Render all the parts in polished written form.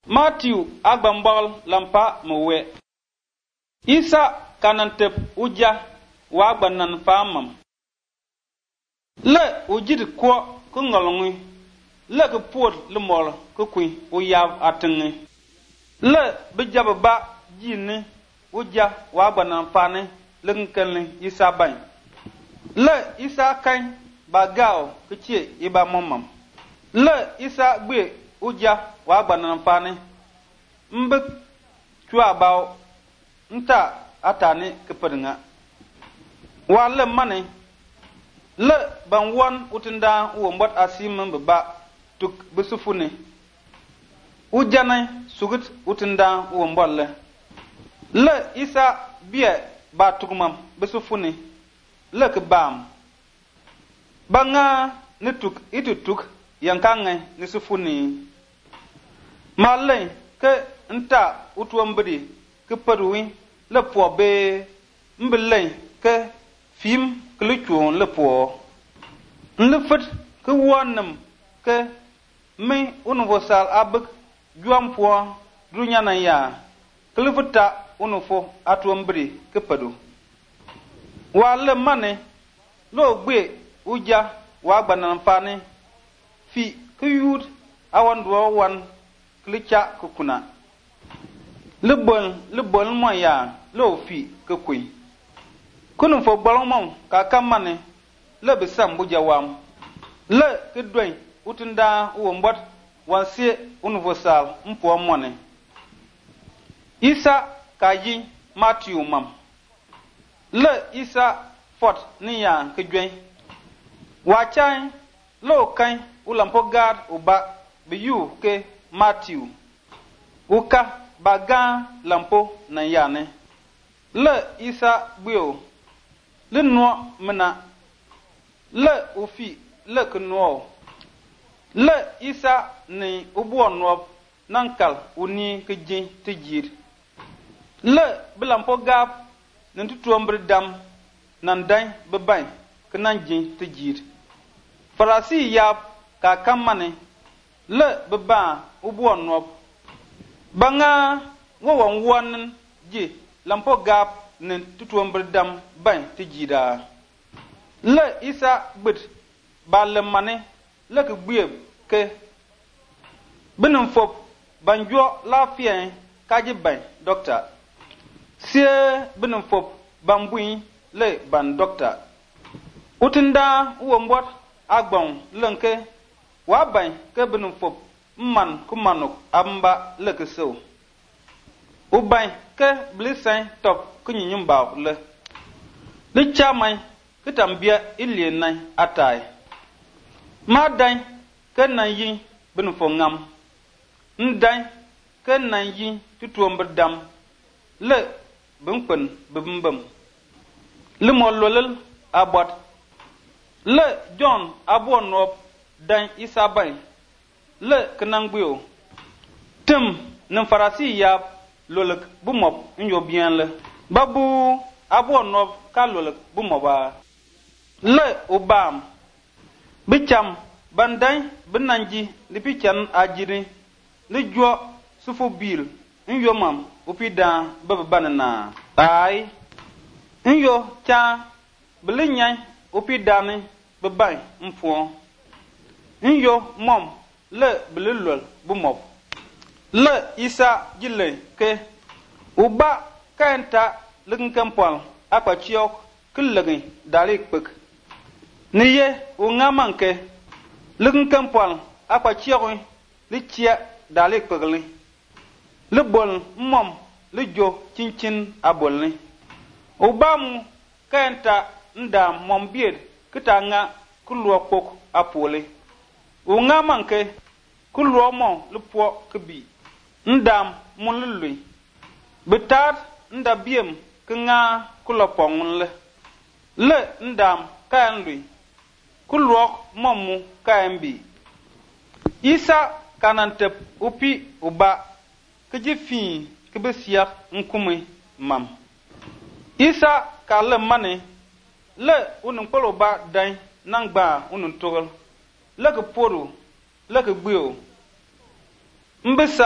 Matthew agbambal lampa muwe. Isa kanantep uja wa agbanan famam. Le ujid kwa kungolongi. Le ke puot le mol ke kui uyav atengi. Le bijababa jini uja wa agbanan fane lengkele Isa bany. Le Isa kain bagao kechie iba momam. Le Isa gbe uja wa agbanan fane. Mbek chua bao nta atani kepenga. Wa le mane le ban won utinda wo mbot asim mbaba tuk besufune. Ujana sugut utinda wo mbolle. Le Isa bie ba tukmam besufune. Le ke bam. Banga nituk itutuk yankange nisufune. Malay ke nta utuambri ke perwi le po be mbelay ke film ke luchuon le po le fet ke wonam ke me universal abek juam po dunya na ya ke le feta unufo atuambri ke pedu wa le mane lo gbe uja wa gbanan fane fi ke yud awan do wan klicha kukuna le bol mo ya lo fi ke kui kunun fo bolon mo ka kamane le besam buja wam le ke doin utinda wo mbot wanse universal mpo mone Isa kayi Matthew mam le Isa fort ni ya ke doin wa chai lo kan ulampo gad uba biyu ke Matthew uka baga lampo na yane le Isa gbio le no mena le ofi le kno le Isa ni obo no nankal uni ke jin te jir le blampo gap nan tutuombre dam nan dan beban ke nan jin te jir farasi yap ka kamane le beba obo no banga won won ji lampo gap nen tutuombre dam ban te jida le Isa bit balle mane le ke gbieb ke binum fop banjo lafien kaji ban doctor sie binum fop bambui le ban doctor utinda wo mbot agbon lenke wa ban ke binum fop man kumanuk amba le ke so ubai ke blisan top kunyinyum ba le chamai ke tambia ilien nai atai madan ke nan yin bin fo ngam ndan ke nan yin tutuomber dam le bunpen bumbum le mololel abot le John abon nop dan Isa bai le kenang bio tem nan farasi ya lolek bumop nyo bien le babu abo no ka lolek bumoba le obam bicham banday binanji lipichan ajiri le jo sufu bil nyo mam opida babanana ai nyo cha blinyai opida ni babai mfo nyo mom le blulol bumop le Isa jile ke uba kanta lingkampal apa chiok kulagi dalik pek niye ungamanke lingkampal apa chiok li chia dalik pekli le bol mom le jo chinchin abolni ubamu kanta nda mom bied kitanga kulwa pok apole ungamanke kulwa mo le po kebi ndam mulului betat nda biem kenga kulopong le ndam kan lui kulok momu kambi Isa kanantep upi uba kejifi kebesiak nkume mam Isa kale mane le unun polo ba dai nangba unun togol le ke poru le ke gbio mbesa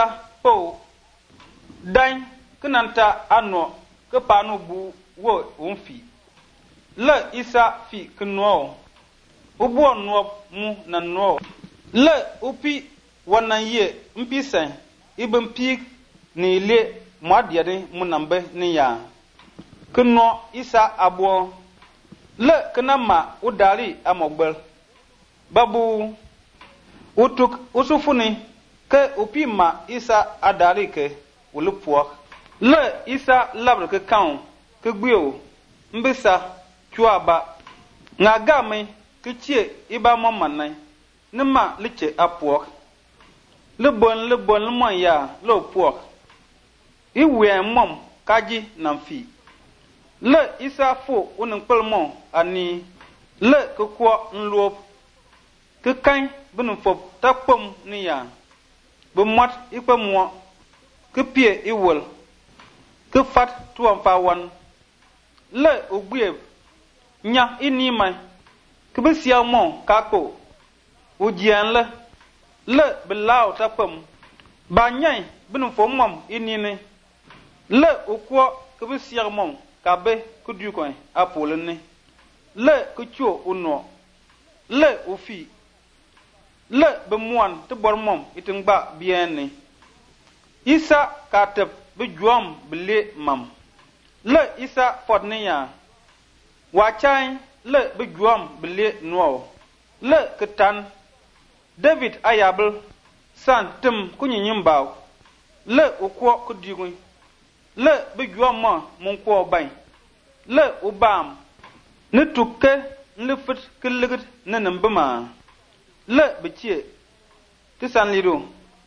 po dan kinanta ano ke panu bu wo umfi le isa fi kno ubo no mu na no le upi wannan ye mpi sen ibn pi ni le mwadiade mu nambe ni ya kno isa abo le kanama udari amogbel babu utuk usufuni ke upi ma isa adari ke ulupuak le isa labre ke kan ke gbio mbisa chuaba nga game ke chie iba mamanai nima liche apuak le bon mo ya lo puak iwe mom kaji namfi le isa fo unin pelmo ani le ke kwa nlop ke kan bunu fop tapom ni ya bu mat ikpe mo ke pie iwol ke fat tuam fa wan le ogbe nya ini mai ke be sia mo ka ko ujian le belao tapom ba nyai bunu fo mom ini ne le okwo ke be sia mo ka be ku du ko apole ne le ku chuo uno le ofi le be muan te bor mom itingba bien ne isa katep be juam bele mam le isa fodniya wa chai le be juam bele no le ketan david ayabel san tim kunyinyimbaw le okwo kudigun le be juam ma mon ko bay le ubam ne tukke le fit kelegit nenembema le bichie tisan lido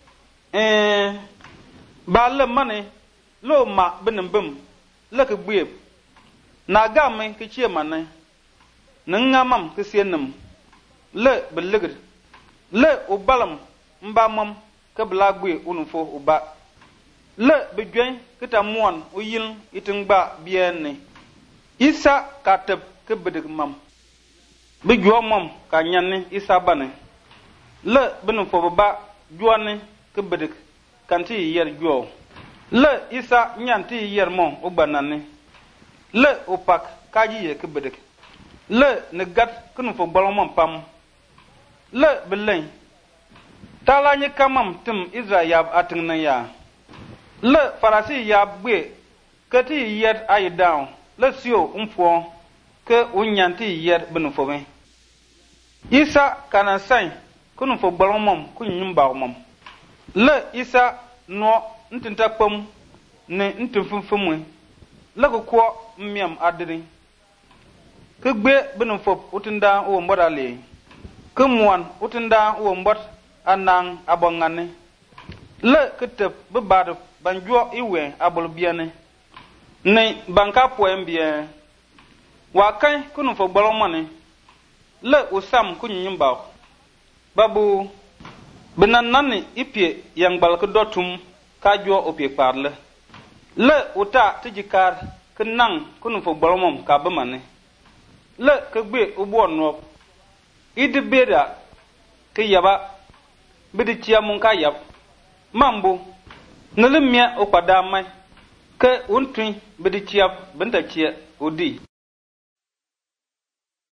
ba le mane lo ma benembem le ke gbe na ga me ke chie mane ngamam ke sienem le belegit le ubalam mba mam ke bla gbe unufo uba le bejwen ke ta muan uyil itingba bienne isa katep ke bedig mam bejo mam ka nyanne isa bane le benu fo ba juane ke bedig kanti yer jo le isa nyanti yer mo ogbanane le opak kaji ye ke bedig le ne gat kunu fo balom pam le belen talanye kamam tim israel yab atingna ya le farasi yab gbe kati yer ay down le sio umfo ke unyanti yer benu fo ben isa kana sai kunu fo balom kunyimba mom le isa no ntinta pam ne ntimfumfumwe le ko miam adri ke gbe benu fo utinda o mbodale ke muan utinda o mbot anang abongane le ketep be bad banjo iwe abol biane ne banka poem bien wa kan kunu fo balomane le usam kunyimba babu benanani ipie yang bal ke dotum ka jo opie parle le uta tijikar kenang kunu fo balomom ka bemane le ke gbe ubo no idibeda ke yaba bidi chiamun ka yab mambo nelemia opada mai ke untui bidi chiap benta chia udi